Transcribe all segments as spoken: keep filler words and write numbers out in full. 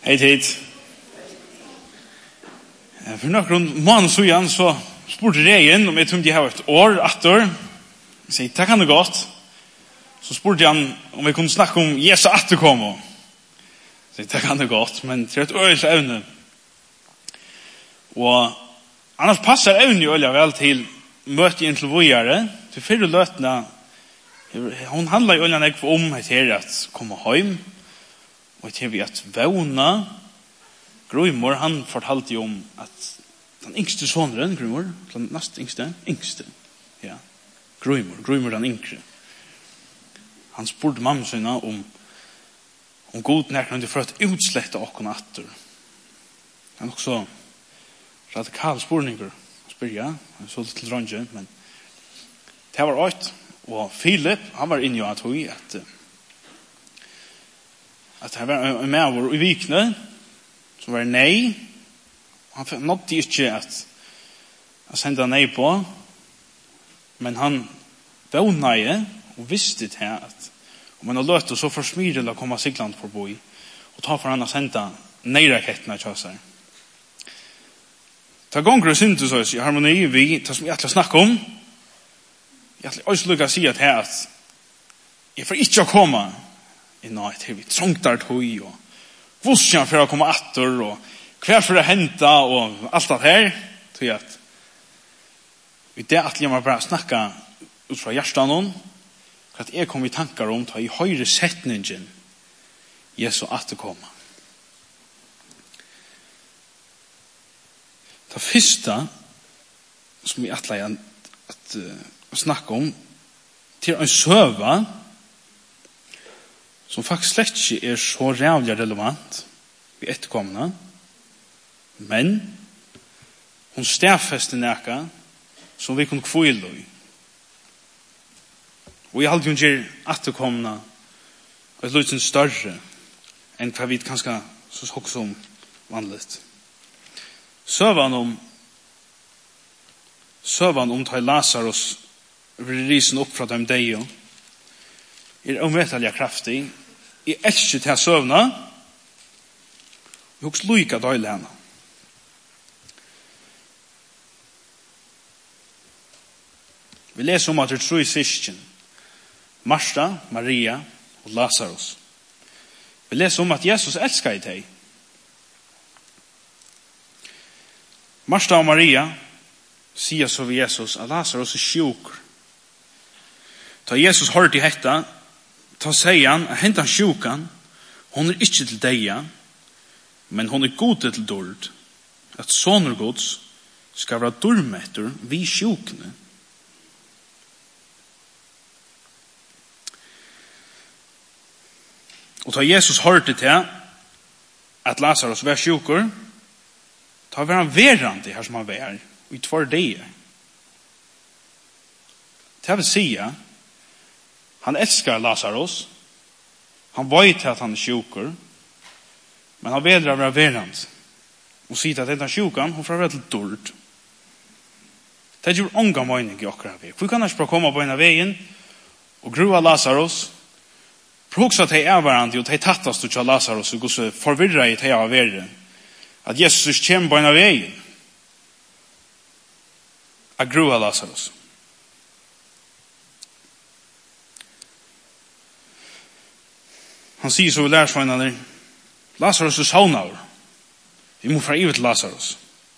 Hej tid. For noen måneder siden så spurte Regen om jeg trodde jeg har et år etter. Jeg sier, det kan det godt. Så spurte han om vi kunne snakke om Jesu etterkomme. Jeg sier, det kan det godt, men det er et øyelig evne. Og annars passer evne jo øyelig vel til møte inn til vågjere. Til fyrre løtene, hun handler jo øyelig ikke om etter at komme hjem. Og til vi at vevna, Gruimor, han fortalte jo om at den yngste sonren, Gruimor, den nest yngste, yngste, ja, Gruimor, Gruimor den yngre. Han spurte mamma sina om om god nærkende for at utslette okken atter. Det er nok så radikal spurninger, spør jeg, jeg så litt til Ronje, men det var åt, og Philip, han var inne i at hun, at at det var med over i vikene, som var nei. Han nådde ikke at jeg sendte nei på, men han vågnet og visste til at om han har løtt og så for smyrel å komme Sigland forbi, og ta for han å sende nei-rakettene til seg. Ta gonger og syntes oss i harmoni vi, det som jeg ætler å snakke om, jeg ætler også lykke å si at her at jeg får ikke å komme i natt, vi trångtar tog, og hvordan for å komme atter, og hver for å hente, og alt det her, tror jeg at i det at jeg må bare snakke ut fra hjertet noen, for at jeg kom i tankar om ta i høyre setningen Jesu atterkomma. Det første som jeg atler at, at, at snakke om til en søva som faktisk slett ikke er så rævlig relevant i etterkommende, men hun stedfester nækka som vi kunne kvile i. Og jeg hadde jo ikke etterkommende et litt større enn hva vi kanskje så også om vanligt. Søvan om søvan om ta Lazarus risen opp fra dem deg er omvettelig kraftig. Jeg elsker til å søvne. Jeg husker lykke døylig henne. Vi leser om at det er tre syskjen. Martha, Maria og Lazarus. Vi leser om at Jesus elsker i deg. Martha og Maria sier så ved Jesus at Lazarus er sjuk. Da Jesus hørte i hetta, ta sier han at hentan sjukan, hon er ikke til deia, men hon er god til dård, at soner gods skal være dårmetter vi sjukene. Og da Jesus hørte til at Lazarus var sjukur, da var han verande her som han var, i tvær dager. Det vil si, han elskar Lazarus, han vet at han er sjukur, men han vedrar å være verand, og sier at denne sjukan, hun får være til dård. Det gjør ånga mening i akkurat vei. Vi kan ikke bare komme på en av veien, og grua Lazarus, for også at de er hverandre, og de tattast ut av Lazarus, og så forvirrer jeg til av verre, at Jesus kommer på en av veien, at grua Lazarus. Han sier så i lærersvennerne, Lazarus er saunar. Vi må fra ivet til Lazarus.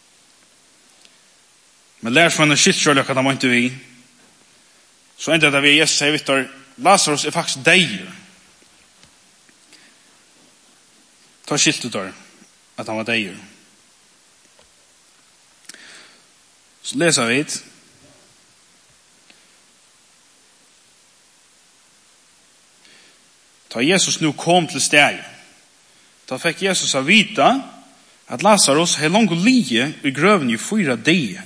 Men lærersvennerne skilt selv hva de måtte vi. Så enda da vi er Jesus sier, Victor, Lazarus er faktisk deg. Ta skilt ut der, at han var deg. Så leser vi et. Da Jesus nu kom til stedet, da fikk Jesus å vite at Lazarus har langt lie i grøven i fyra dager.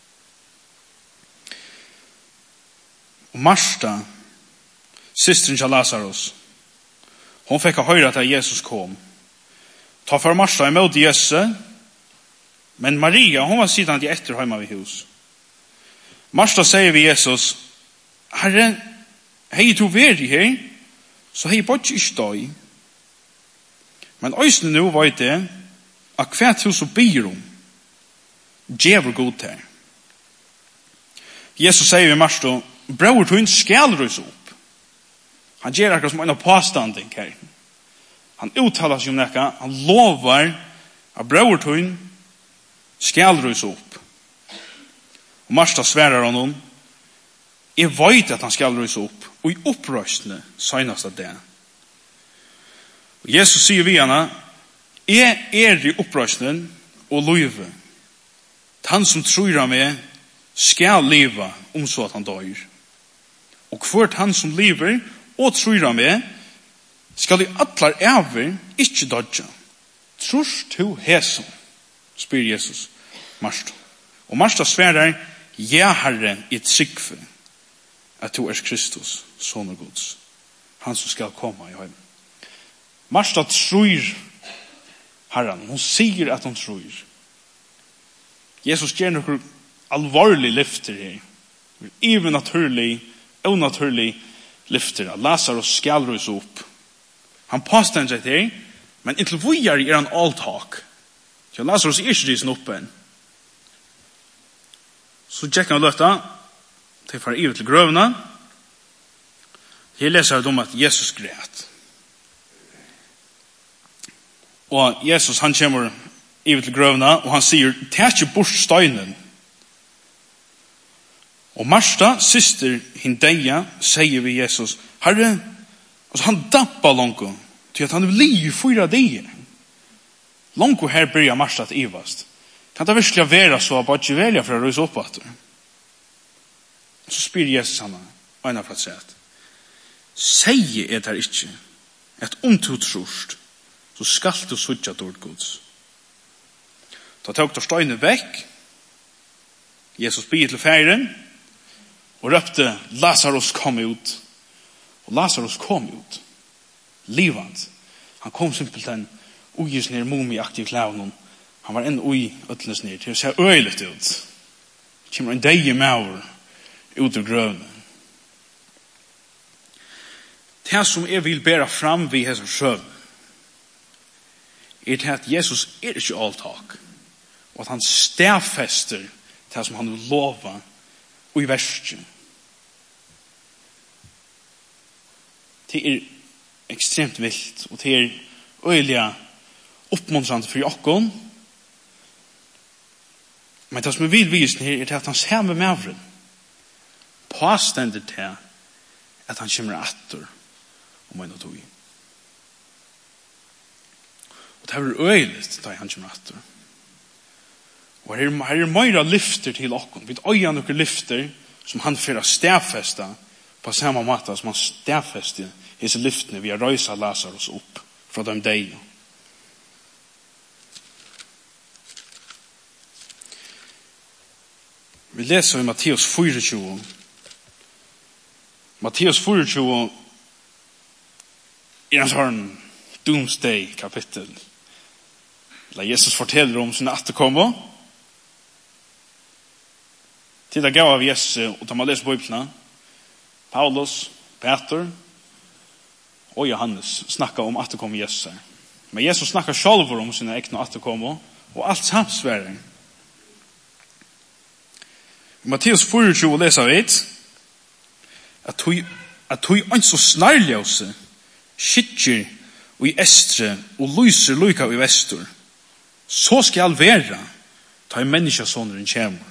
Og Martha, systeren til Lazarus, hun fikk å høre at Jesus kom. Ta for Martha imot Jesus, men Maria, hun var siden til etter hjemme ved hus. Martha sier ved Jesus, Herre, hei du vært her, så hei bare ikke støy. Men øysene nå var det at hvert hus og bier om djever god her. Jesus sier i Marsto, bror tog skal røys opp. Han gjør akkurat som en av påstanding her. Han uttaler seg om det, han lover at bror tog skal røys opp. Og Marsta sverar honom, jeg vet at han skal røys opp, og i opprøsene søgnast av det. Og Jesus sier vi henne, jeg er i opprøsene og løyve. Han som tror av meg skal leve om så at han dør. Og hvert han som lever og tror av meg skal i atler over ikke dødja. Tror du hæsson? Spyr Jesus Marsta. Og Marsta sverar, ja Herre, i et sikve at du er Kristus, son og Guds, han som skal komme i høyden. Marsta tror Herren, hun sier at hun tror. Jesus gjør noe alvorlig lyfter her. Even naturlig, unaturlig lyfter. Lazarus skal røys opp. Han påstår seg til, men inntil vujar er han alltak. Så Lazarus er ikke risen oppe. Så tjekker han løtta, til for ivet til grøvene. Her leser jeg om at Jesus græt. Og Jesus, han kommer ivet til grøvene, og han sier, ta ikke bort støynen. Og Marsta, syster Hindeia, sier vi Jesus, Herre, altså han dampar langt, til at han vil li fyra dier. Langt her byrja Marsta til ivast. Kan det virkelig være så at ikke velja for å røyse opp at det? Så spyr Jesus han, og en av plass sett, sier jeg der ikke, at om du trorst, så skal du sutja dård Guds. Da tok du støyne vekk, Jesus byr til feiren, og røpte, Lazarus kom ut. Og Lazarus kom ut. Livant. Han kom simpelthen ugis ned mumieaktiv klævnen. Han var en ui øtles ned til å se øyligt ut. Det kommer en deie maur ut ur grøvene. Det som jeg vil bære fram ved hese sjøv er til at Jesus er ikke alltak, og at han stedfester det som han vil lova og i verset. Det er ekstremt vilt, og det er øyelig oppmuntrande for jokken. Men det som er vil vise her, er at han ser med mavren, påstendet til at han kommer atter om en og tog. Og det er øyelig da han kommer atter. Og her, her er mer lyfter til okken. Vi øyer noen lyfter som han får stedfeste på samme måte som han stedfeste disse lyftene vi har røysa Lazarus opp fra dem deg. Vi leser i Matteus tjuefire. Matteus tjuefire er en sånn doomsday kapittel. Der Jesus forteller om sin atterkommer. Til det gav av Jesus, og da man leser Bibelen, Paulus, Peter og Johannes snakker om atterkommer Jesus. Men Jesus snakker selv om sine egne atterkommer, og alt samsværing. I Matteus tjuefire leser vi at at du er så snarljøse, skikker og i estre og lyser lyka i vestur. Så skal være ta i menneskesåneren kjemmer.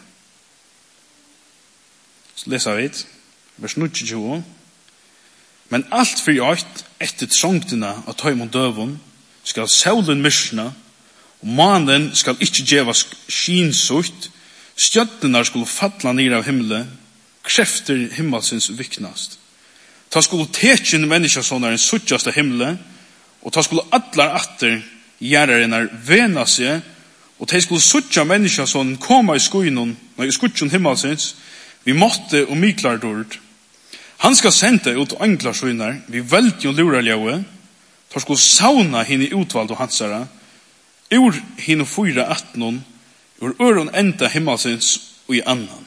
Så leser vi vers tjue. Men alt for gjort etter trångtene av tøymon døvun skal saulen myrsna, og mannen skal ikke djeva skinsutt, stjøttene skulle falla ned av himmelen, krefter himmelsins viknast. Ta skulle tekjen menneskesåneren suttjast av himmelen, og ta skulle atlar atter gjerrarinnar vena seg, og ta skulle suttja menneskesåneren koma i skuinen, i skuttjon himmelsins, vi måtte og miklar dård. Han skal sende ut anglarsøyner, vi veldig og luraljøve, ta skulle sauna henne utvalg og hansara, ur henne fyra atnon, ur øron enda himmelsins og i annan.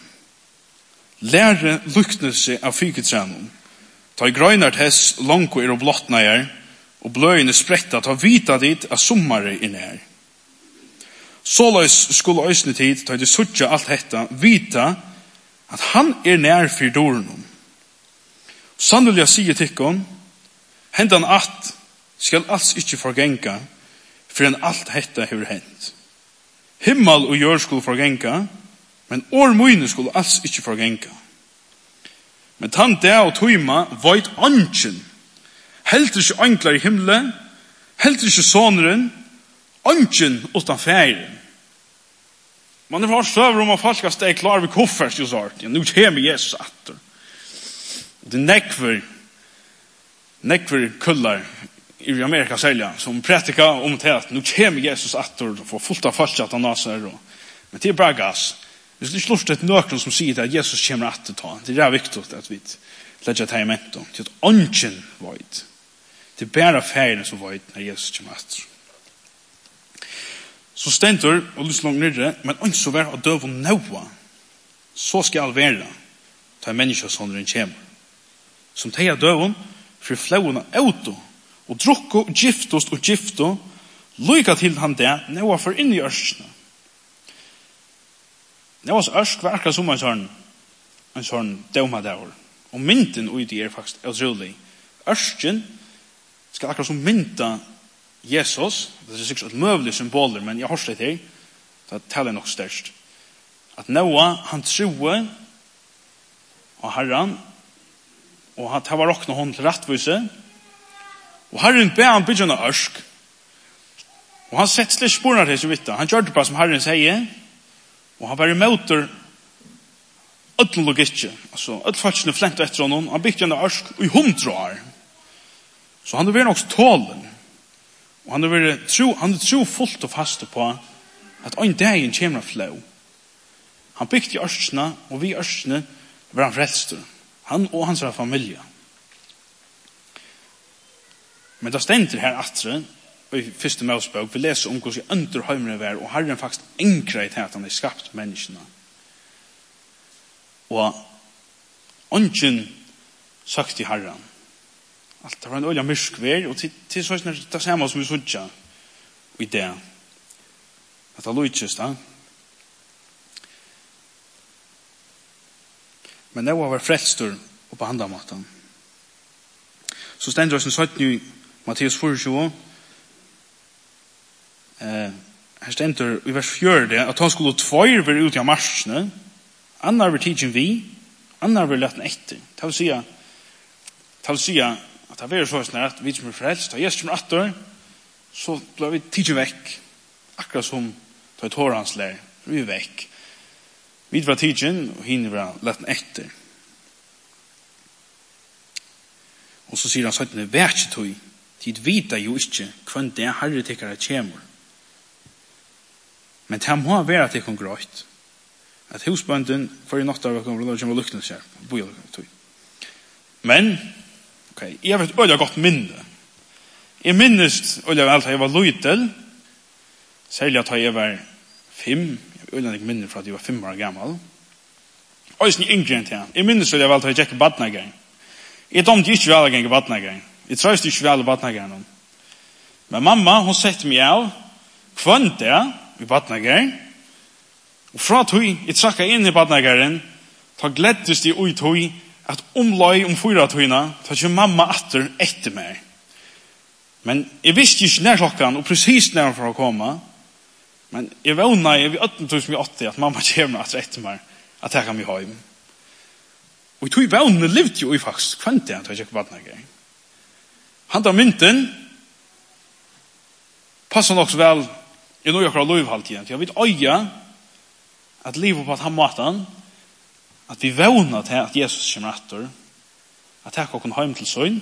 Lære lukne seg av fyrketrænen, ta i grøynart hess langko er og blottneier, og bløyene spretta ta vita dit at sommare er nær. Såleis skulle øysne tid ta de suttja alt hetta vita at han er nær for dårnum. Sannelig sier tikkon, hendan at skal alls ikkje forgenka, for enn alt hetta hever hent. Himmel og jord skulle forgenka, men år møyne skulle alls ikkje forgenka. Men tann det og tøyma veit anken, helt ikkje anklar i himle, helt ikkje sonren, anken utan færen. Man er for søver om at folk skal steg klar ved koffers, jo sagt. Ja, nu kommer Jesus atter. Det er nekver, nekver kullar i Amerika sälja som prætika om til at nu kommer Jesus atter og får fullt av folk at han naser. Men det er bare gas. Det er ikke lurt et nøkken som sier at Jesus kommer atter ta. Det er viktig at vi legger til i mentum. Til at ånden void. Det er bare ferien som void når Jesus kommer atter. Så stendur og lyst langt nyrre, men ånd så vær av døv og nøva. Så skal være ta menneska sånn den kommer. Som teia døven for flauene auto og drukko og giftost og gifto lyka til han det nøva for inn i ørskene. Nøvas ørsk var akkurat som en sånn en sånn døvmadeur. Og mynten ui er faktisk utrolig. Ørsken skal akkurat som mynta Jesus, det er sikkert et møvlig symboler, men jeg har sett her, det taler nok størst. At Noah, han troe og Herren, og han tar råkne hånd til rettvise, og Herren ber han bygge av ørsk, og han sett slik sporene til seg vidt. Han gjør det bare som Herren sier, og han bare møter ødlen logikken, altså ødelsfatsene flengt etter honom, han bygde av ørsk i hundre år. Så han er vært nok tålen, og han er vært tro, han er tro fullt og fast på at en dag kommer av flå. Han bygde i ørskene, og vi ørskene var han frelster. Han og hans familie. Men da stender her atre, i første Mosebok, vi leser om hvordan andre høymere var, og Herren faktisk enkret til at han har skapt menneskene. Og ånden sagt til Herren, alt det var en øyla myrsk vær, og til, til sånn er det samme som vi sutja i det. At det lykkes da. Men det var frelstor og på handamaten. Så stender det som sagt i Matteus tjuefire. Eh, her stender i vers fjørde at han skulle tvøyre være ute av marsjene, annar vil tidsen vi, annar vil lette etter. Det vil si det vil si at det er sånn at vi som er frelst, og Jesus som er atter, så blir vi tidsen vekk. Akkurat som det er tårens lær, vi er vekk. Vi var tidsen, og henne var lette etter. Og så sier han sånn, det er ikke tog, tid vita jo ikke hvem det er herre tikkere kommer. Men det må være at det kan grått. At husbønden, for i natt av kommer, da kommer lukkene seg, boja tog. Men, ok, jeg har et øyla godt minne. Jeg minnes øyla vel at jeg var løytel, særlig at jeg var fem, jeg har øyla ikke minne for at jeg var fem år gammel. Og jeg er yngre enn til han. Jeg minnes øyla vel at jeg gikk i badnagang. Jeg domte ikke vel at jeg gikk i badnagang. Jeg trøste ikke vel i badnagang. Men mamma, hun sette meg av, kvønte jeg i badnagang, og fra tog, jeg trakka inn i badnagaren, ta gledes de ui tog, at omlai om fyra togina, ta ikke mamma atter etter meg. Men jeg visste ikke nær klokkan, og precis nær for å komme, men jeg vana, jeg vet åtten tusen åtti, at mamma kommer atter etter meg, at jeg kan bli heim. Og jeg tog vana levde jo i faktisk, kvante jeg, ta ikke badnagaren. Han tar mynten, passer nok så vel, jeg nå gjør akkurat lovhalt igjen, jeg vet øya, at livet på at han maten, at vi vågner til at Jesus kommer etter, at jeg kan komme hjem til søgn,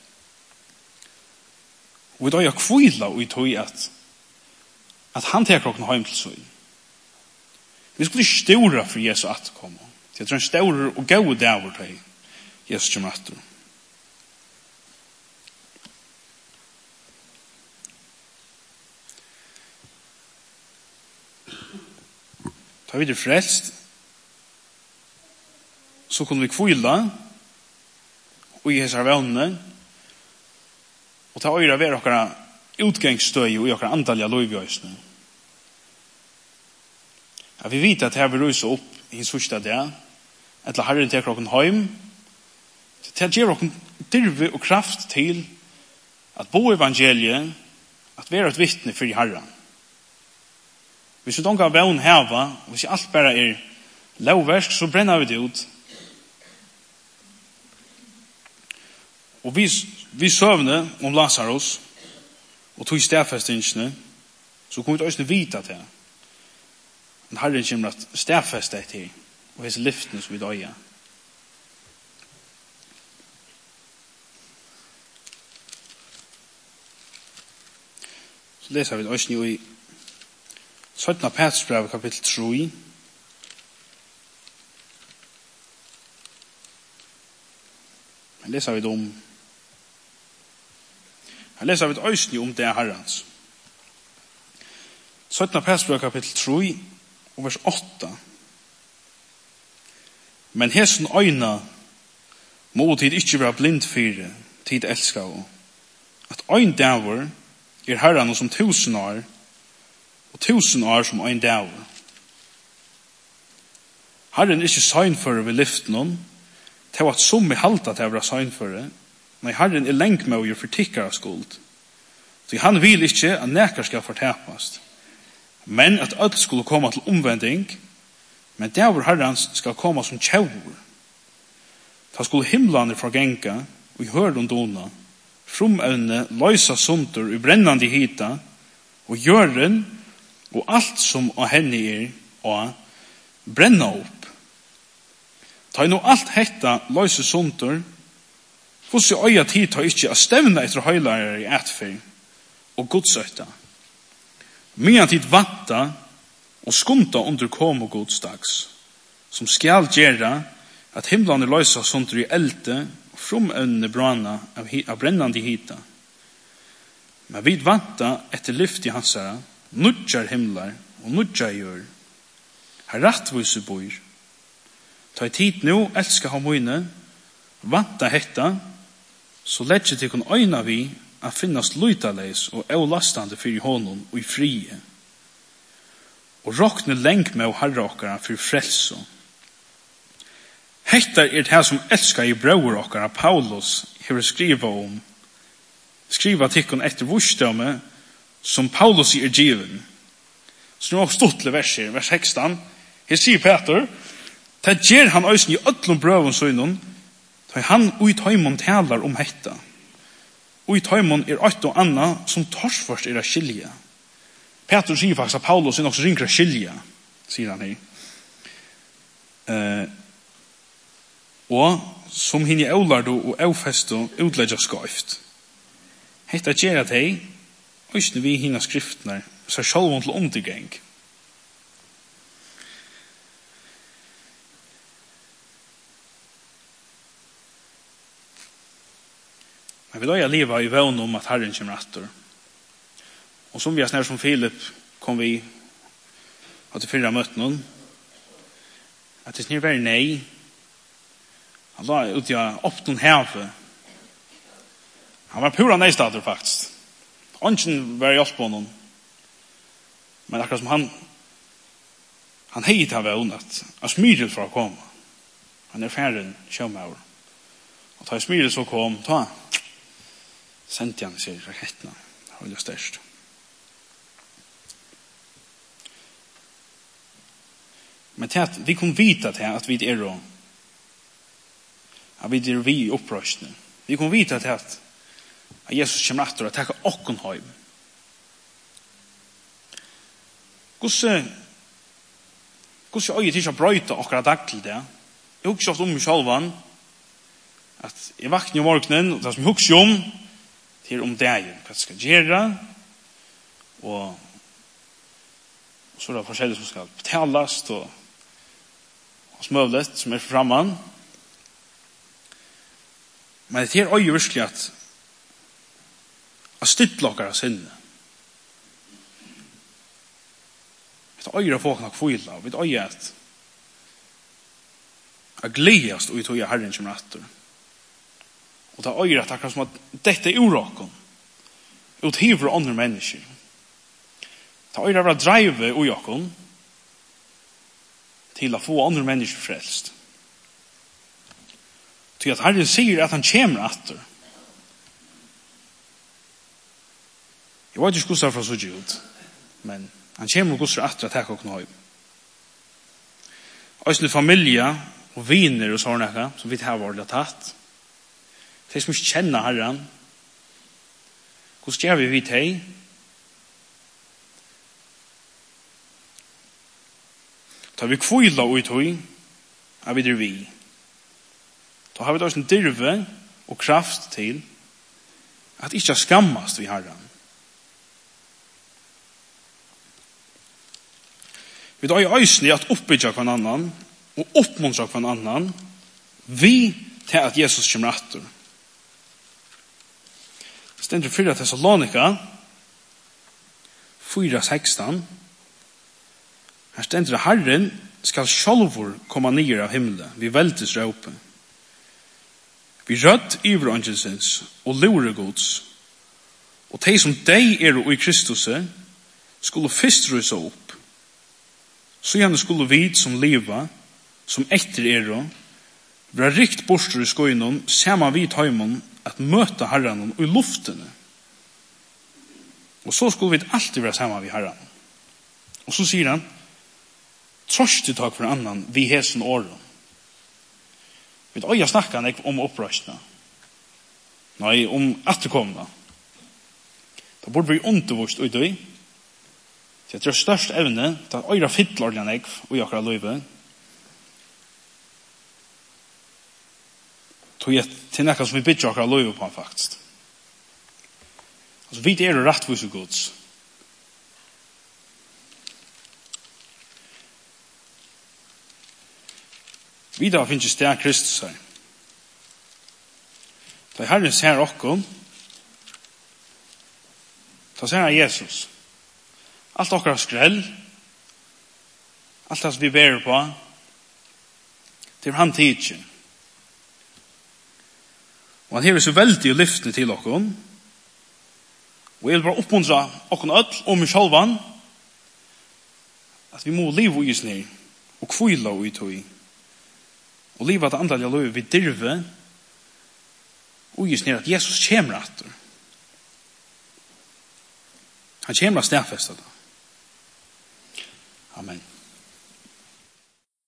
og vi da er kvila og vi tog at at han tar klokken hjem til søgn. Vi skulle ikke ståre for Jesus at komme. Jeg tror han ståre og gode dæver til Jesus kommer etter. Da vi er frelst, så kunne vi kvila og i hese vennene, og Og ta øyre ved dere utgangsstøy og dere antallige lovgjøysene. Ja, vi vet at her vil røyse opp i sørste dag, etter Herren til dere hjem, til å gjøre dere dirve og kraft til at bo evangeliet, at være et vittne for Herren. Hvis vi ikke har vevn heva, hvis alt bare er lovverk, så brenner vi det ut. Og vi, vi søvner om Lazarus, og tog stedfestingene, så kommer vi også vite til. Men Herren kommer at stedfeste til, og hese liftene som vi døyer. Så leser vi også i syttende Petrusbrev kapittel tre. Her leser vi om Her leser vi også om det Herrens. syttende Petrusbrev kapittel tre og vers åtta. Men hesen øyna må tid ikke være blind fire, tid elsker og at øyn dæver er Herren som tusen år og tusen år som øyn dæver. Herren er ikke søgnfører ved lyften til at som er halta til å være søgnfører, men Herren er lengt med å gjøre fortikkere skuld. Så han vil ikke at nekker skal fortapast, men at alt skulle komme til omvending, men dæver Herrens skal komme som tjauer. Da skulle himlene forgenka og i høren dona, frumøvne løysa sunter i brennande hita, og gjøren og alt som av henne er, og brenna opp. Ta nå alt hetta løysa sunter, hvordan er øya tid ta ikke å stevne etter høylare i etfer, og godsøyta. Mye tid vanta og skumta under kom og godsdags, som skal gjøre at himlene løysa sunter i elte, frumøvne brana av, av brennande hita. Men vi vanta etter lyft i hansara, nudjar himlar og nudjar gjør. Her rattvise bor. Ta i tid nå, elska ha møyne, vanta hetta, så letje til kun øyna vi at finnast luitaleis og eulastande fyrir honom og i frie. Og råkne lengt med å herra okkara fyrir frelso. Hetta er det som elskar i brøver okkara Paulus hever skriva om, skriva tikkun etter vursdømme som Paulus er given. Så nå har stått til verser, vers sexton, her sier Peter, ta gjer han òsne i öllum brøvun søgnon, ta han ui tøymon talar om hetta. Ui tøymon er eitt og anna som torsførst er a skilja. Peter sier faktisk at Paulus er også ringre skilja, sier han her. Uh, og som hinn i eulardo og eufesto utledja skøyft. Hetta gjer at hei, òsne vi hinna skriftene, så sjálvon til undergeng. Men vi da jeg liva i vevn om at Herren kommer atter. Og som vi har snær som Filip kom vi at det fyrra møtten hon, at det snir veri nei, han la ut i åpten heve. Han var pura nei-stater faktisk. Ongen var hjelp på honom. Men akkurat som han han hei til vevn at han smyrer for å komme. Han er færren kjømmer. Og ta smyrer så kom, ta sendte han seg rakettene. Det var jo størst. Men til at vi kunne vite til at vi er og at vi er vi i opprørsene. Vi kunne vite til at at Jesus kommer etter og takker okken høy. Hvordan hvordan øyet ikke brøyte akkurat dag til det? Jeg husker ofte om meg selv at jeg vakner i morgenen og det som jeg husker om til om det hva det skal gjøre og, og så er det forskjellig som skal betales og, og smøvlet som er framme. Men det er øyet virkelig at a stilla okkara sinne. Vi øyre folk nok fylla, og vi øyre at a gledast og vi tog Herren kommer atter. Og det øyre at akkurat som at dette er uråkken. uthiver andre mennesker. Ta øyre var drive ui okkon til å få andre mennesker frelst. Til at Herren sier at han kommer atter. Jeg vet ikke hvordan det er fra så ut, men han kommer og hvordan atter at jeg kan ha. Også familie og viner og sånne som vi har vært tatt. De som ikke kjenner Herren. Hvordan gjør vi vi til? Da vi kvila ut høy, er vi der vi. Da har vi også en dirve og kraft til at ikke skammast vi Herren. Vi da er øysene at oppbygge hver annan og oppmuntre hver annan vi til at Jesus kommer etter. Stendur fyra Thessalonika fyra sekstan. Her stendur at Herren skal sjálvur komma nyer av himmelen vi veltes råpe. Vi rødt iverangelsens og luregods og de som dei er i Kristus skulle fyrst røysa opp. Så gjerne skulle vi som leva, som etter er, være rikt borster i skoinen, sama vi tøymon at møte Herren i luftene. Og så skulle vi alltid være sama vi Herren. Og så sier han, trost til takk for annan, vi hesen åren. Vi vet, oi, jeg snakker han om opprøstene. Nei, om etterkommende. Da burde vi undervokst ut i, så jeg tror størst evne til at øyre fytler jeg og akkurat løyve. Tog jeg til nekka som vi bytter akkurat løyve på han faktisk. Altså, vi er jo rettvis og gods. Videre finnes det sted Kristus her. Da Herren ser okkom, da ser han Jesus. Alt okkar skrell, alt det som vi ber på, det er han tidsi. Og han hever så veldig lyftene til okkon, og jeg vil bare oppmuntra okkon öll og meg sjálvan, at vi må liva i snir, og kvila i tog, og liva det andre liv vi dirve, og i snir at Jesus kommer etter. Han kommer stedfestet det. Amen.